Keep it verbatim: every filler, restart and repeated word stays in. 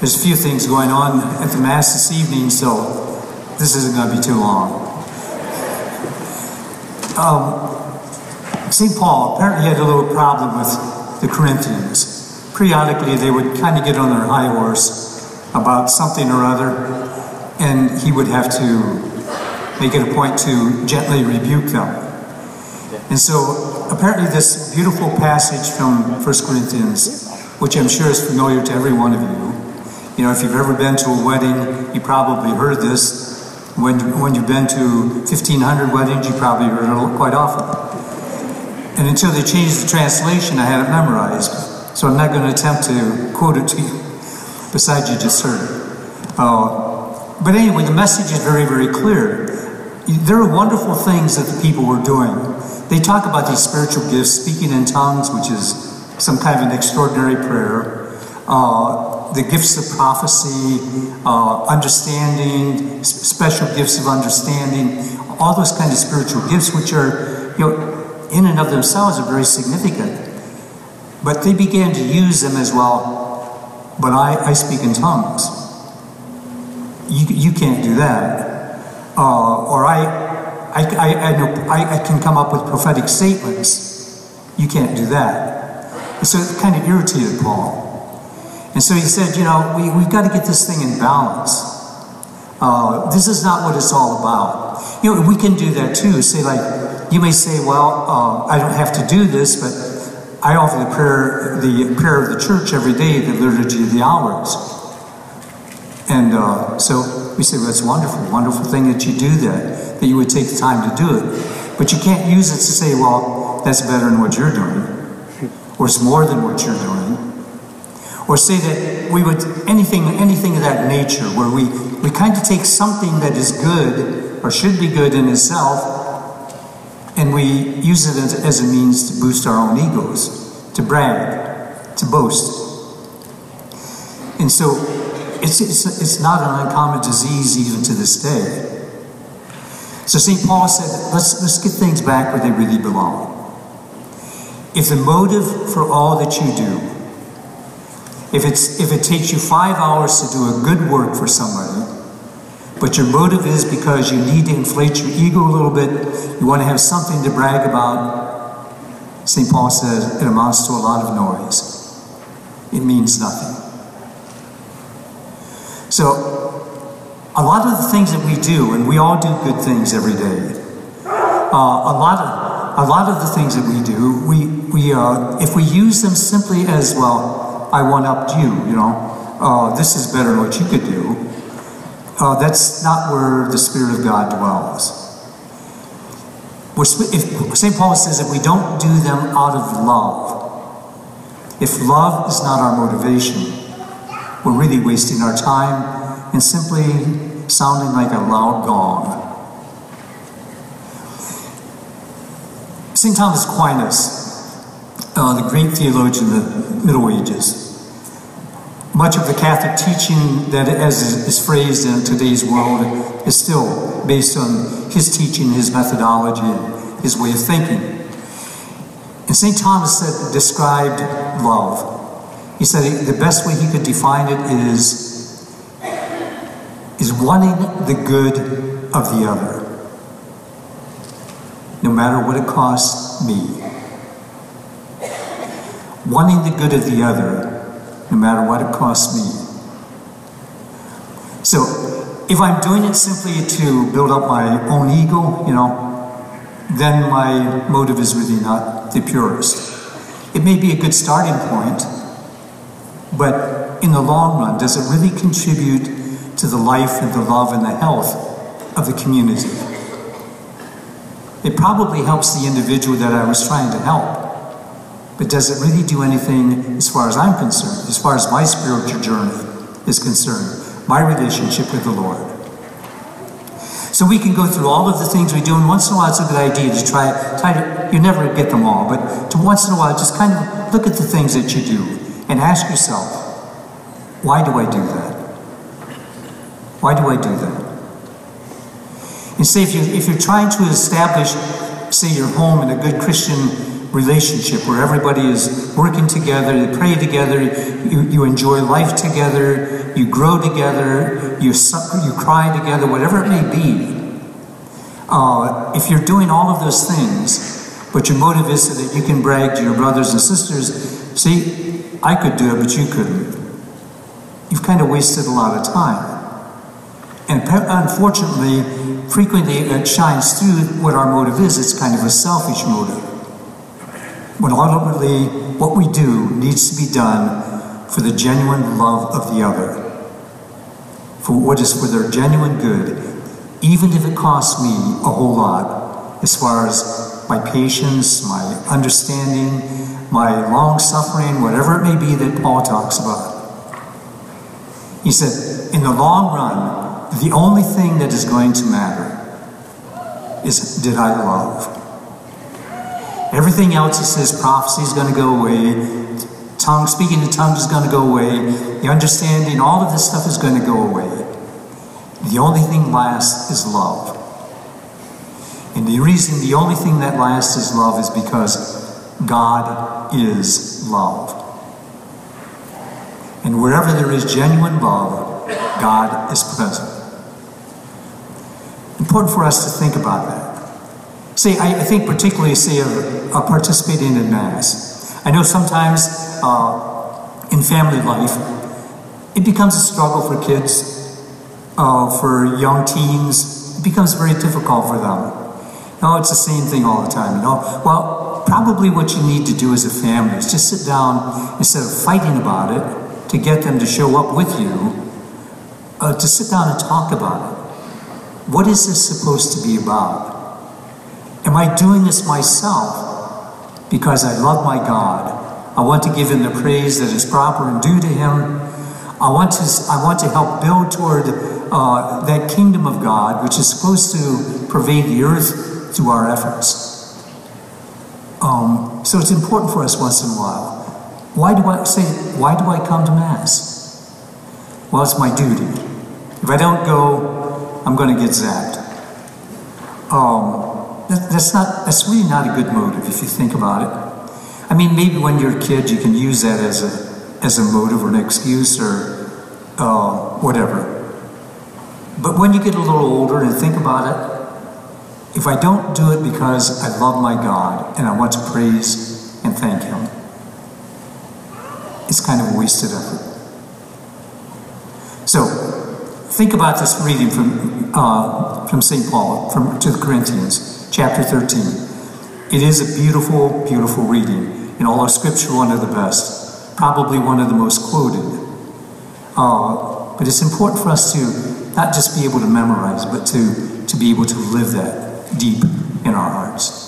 There's a few things going on at the Mass this evening, so this isn't going to be too long. Um, Saint Paul apparently had a little problem with the Corinthians. Periodically, they would kind of get on their high horse about something or other, and he would have to make it a point to gently rebuke them. And so, apparently this beautiful passage from First Corinthians, which I'm sure is familiar to every one of you. You know, if you've ever been to a wedding, you probably heard this. When, when you've been to fifteen hundred weddings, you probably heard it quite often. And until they changed the translation, I had it memorized. So I'm not going to attempt to quote it to you. Besides, you just heard it. Uh, but anyway, the message is very, very clear. There are wonderful things that the people were doing. They talk about these spiritual gifts, speaking in tongues, which is some kind of an extraordinary prayer. Uh, the gifts of prophecy, uh, understanding, special gifts of understanding, all those kind of spiritual gifts, which are, you know, in and of themselves are very significant. But they began to use them as well. But I, I speak in tongues. You, you can't do that. Uh, or I, I, I, I, know, I, I can come up with prophetic statements. You can't do that. And so it kind of irritated Paul. And so he said, you know, we, we've got to get this thing in balance. Uh, this is not what it's all about. You know, we can do that too. Say like, you may say, well, uh, I don't have to do this, but I offer the prayer, the prayer of the church every day, the liturgy of the hours. And uh, so we say, well, it's wonderful, wonderful thing that you do that, that you would take the time to do it. But you can't use it to say, well, that's better than what you're doing, or it's more than what you're doing. Or say that we would, anything anything of that nature, where we, we kind of take something that is good, or should be good in itself, and we use it as, as a means to boost our own egos, to brag, to boast. And so, it's, it's, it's not an uncommon disease even to this day. So Saint Paul said, let's, let's get things back where they really belong. If the motive for all that you do, If, it's, if it takes you five hours to do a good work for somebody, but your motive is because you need to inflate your ego a little bit, you want to have something to brag about, Saint Paul says it amounts to a lot of noise. It means nothing. So, a lot of the things that we do, and we all do good things every day, uh, a lot of a lot of the things that we do, we, we uh, if we use them simply as, well, I one-upped you, you know. Uh, this is better than what you could do. Uh, that's not where the Spirit of God dwells. We're, if, Saint Paul says if we don't do them out of love, if love is not our motivation, we're really wasting our time and simply sounding like a loud gong. Saint Thomas Aquinas, Uh, the Greek theologian of the Middle Ages. Much of the Catholic teaching that, as is phrased in today's world, is still based on his teaching, his methodology, and his way of thinking. And Saint Thomas said, described love. He said the best way he could define it is, is wanting the good of the other, no matter what it costs me. Wanting the good of the other, no matter what it costs me. So, if I'm doing it simply to build up my own ego, you know, then my motive is really not the purest. It may be a good starting point, but in the long run, does it really contribute to the life and the love and the health of the community? It probably helps the individual that I was trying to help. But does it really do anything as far as I'm concerned, as far as my spiritual journey is concerned, my relationship with the Lord? So we can go through all of the things we do, and once in a while it's a good idea to try, try to, you never get them all, but to once in a while just kind of look at the things that you do and ask yourself, why do I do that? Why do I do that? And say if, you, if you're trying to establish, say, your home in a good Christian relationship where everybody is working together, they pray together, you, you enjoy life together, you grow together, you suffer, you cry together, whatever it may be. Uh, if you're doing all of those things, but your motive is so that you can brag to your brothers and sisters, see, I could do it, but you couldn't. You've kind of wasted a lot of time. And unfortunately, frequently it shines through what our motive is. It's kind of a selfish motive. When ultimately, what we do needs to be done for the genuine love of the other. For what is for their genuine good, even if it costs me a whole lot, as far as my patience, my understanding, my long suffering, whatever it may be that Paul talks about. He said, in the long run, the only thing that is going to matter is, did I love? Everything else, he says, prophecy is going to go away, tongue, speaking in tongues is going to go away, the understanding, all of this stuff is going to go away. The only thing lasts is love. And the reason the only thing that lasts is love is because God is love. And wherever there is genuine love, God is present. Important for us to think about that. See, I, I think particularly, say, of, of participating in Mass. I know sometimes uh, in family life, it becomes a struggle for kids, uh, for young teens. It becomes very difficult for them. No, it's the same thing all the time, you know. Well, probably what you need to do as a family is just sit down, instead of fighting about it, to get them to show up with you, uh, to sit down and talk about it. What is this supposed to be about? Am I doing this myself because I love my God? I want to give him the praise that is proper and due to him. I want to, I want to help build toward uh, that kingdom of God, which is supposed to pervade the earth through our efforts. Um, so it's important for us once in a while. Why do I say, why do I come to Mass? Well, it's my duty. If I don't go, I'm going to get zapped. Um, that, that's not, that's really not a good motive if you think about it. I mean, maybe when you're a kid, you can use that as a, as a motive or an excuse or uh, whatever. But when you get a little older and think about it, if I don't do it because I love my God and I want to praise and thank him, it's kind of a wasted effort. So, think about this reading from uh, from Saint Paul from to the Corinthians, chapter thirteen. It is a beautiful, beautiful reading. In all of Scripture, one of the best, probably one of the most quoted. Uh, but it's important for us to not just be able to memorize, but to to be able to live that deep in our hearts.